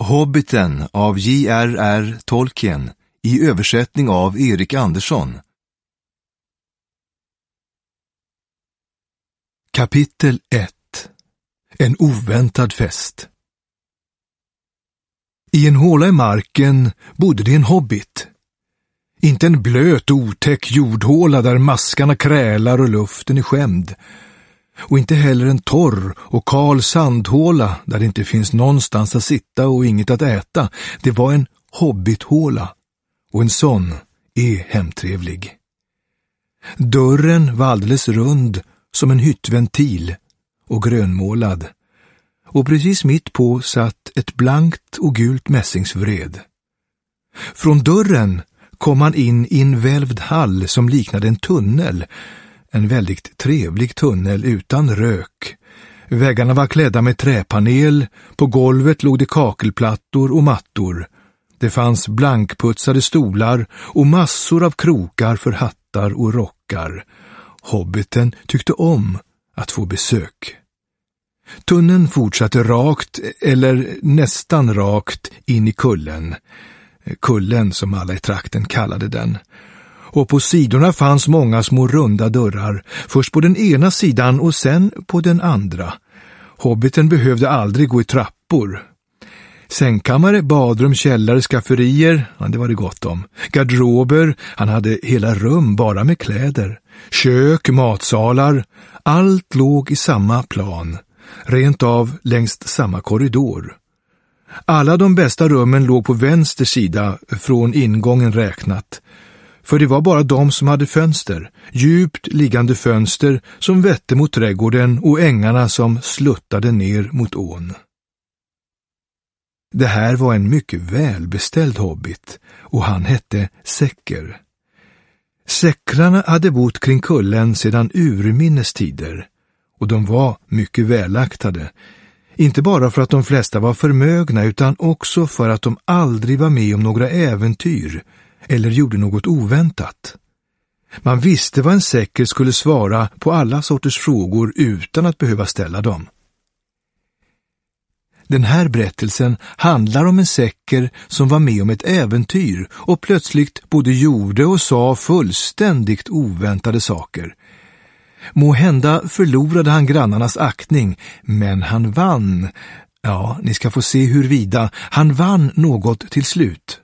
Hobbiten av J.R.R. Tolkien i översättning av Erik Andersson. Kapitel 1. En oväntad fest. I en håla i marken bodde det en hobbit. Inte en blöt, otäck jordhåla där maskarna krälar och luften är skämd. Och inte heller en torr och kal sandhåla där det inte finns någonstans att sitta och inget att äta. Det var en hobbithåla, och en sån är hemtrevlig. Dörren var alldeles rund som en hyttventil och grönmålad, och precis mitt på satt ett blankt och gult mässingsvred. Från dörren kom man in i en välvd hall som liknade en tunnel, en väldigt trevlig tunnel utan rök. Väggarna var klädda med träpanel, på golvet låg det kakelplattor och mattor. Det fanns blankputsade stolar och massor av krokar för hattar och rockar. Hobbiten tyckte om att få besök. Tunneln fortsatte rakt, eller nästan rakt, in i kullen. Kullen som alla i trakten kallade den. Och på sidorna fanns många små runda dörrar, först på den ena sidan och sen på den andra. Hobbiten behövde aldrig gå i trappor. Sängkammare, badrum, källare, skafferier, det var det gott om. Garderober, han hade hela rum bara med kläder. Kök, matsalar, allt låg i samma plan, rent av längs samma korridor. Alla de bästa rummen låg på vänster sida från ingången räknat. För det var bara de som hade fönster, djupt liggande fönster som vette mot trädgården och ängarna som sluttade ner mot ån. Det här var en mycket välbeställd hobbit, och han hette Säcker. Säckrarna hade bott kring kullen sedan urminnes tider, och de var mycket välaktade. Inte bara för att de flesta var förmögna, utan också för att de aldrig var med om några äventyr eller gjorde något oväntat. Man visste vad en säcker skulle svara på alla sorters frågor utan att behöva ställa dem. Den här berättelsen handlar om en säcker som var med om ett äventyr och plötsligt både gjorde och sa fullständigt oväntade saker. Måhända förlorade han grannarnas aktning, men han vann. Ja, ni ska få se huruvida han vann något till slut.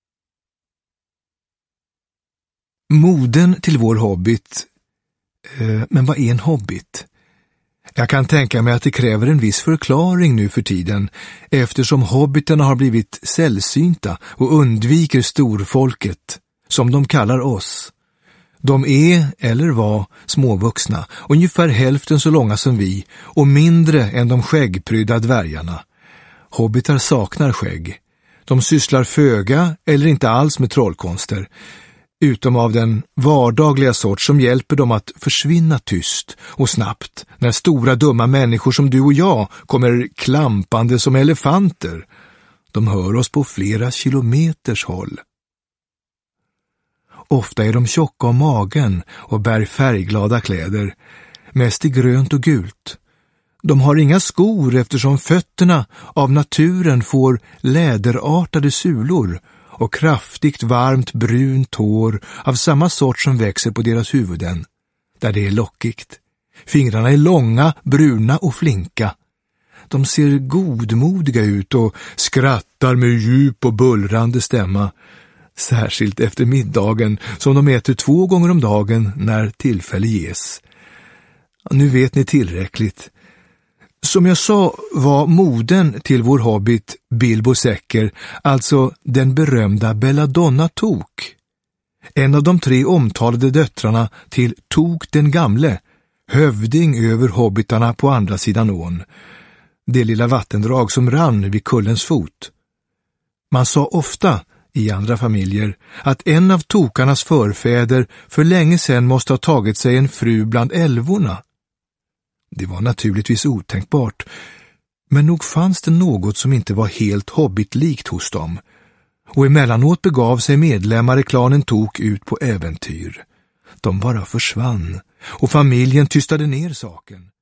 Moden till vår hobbit. Men vad är en hobbit? Jag kan tänka mig att det kräver en viss förklaring nu för tiden, eftersom hobbiterna har blivit sällsynta och undviker storfolket, som de kallar oss. De är, eller var, småvuxna, ungefär hälften så långa som vi och mindre än de skäggprydda dvärgarna. Hobbitar saknar skägg. De sysslar föga eller inte alls med trollkonster, utom av den vardagliga sort som hjälper dem att försvinna tyst och snabbt när stora dumma människor som du och jag kommer klampande som elefanter. De hör oss på flera kilometers håll. Ofta är de tjocka om magen och bär färgglada kläder, mest i grönt och gult. De har inga skor eftersom fötterna av naturen får läderartade sulor och kraftigt varmt brunt hår av samma sort som växer på deras huvuden, där det är lockigt. Fingrarna är långa, bruna och flinka. De ser godmodiga ut och skrattar med djup och bullrande stämma, särskilt efter middagen som de äter 2 gånger om dagen när tillfälle ges. Nu vet ni tillräckligt. Som jag sa var moden till vår hobbit Bilbo Säcker, alltså den berömda Belladonna Tok. En av de 3 omtalade döttrarna till Tok den gamle, hövding över hobbitarna på andra sidan ån. Det lilla vattendrag som rann vid kullens fot. Man sa ofta i andra familjer att en av tokarnas förfäder för länge sedan måste ha tagit sig en fru bland älvorna. Det var naturligtvis otänkbart, men nog fanns det något som inte var helt hobbitlikt hos dem, och emellanåt begav sig medlemmar i klanen Tok ut på äventyr. De bara försvann, och familjen tystade ner saken.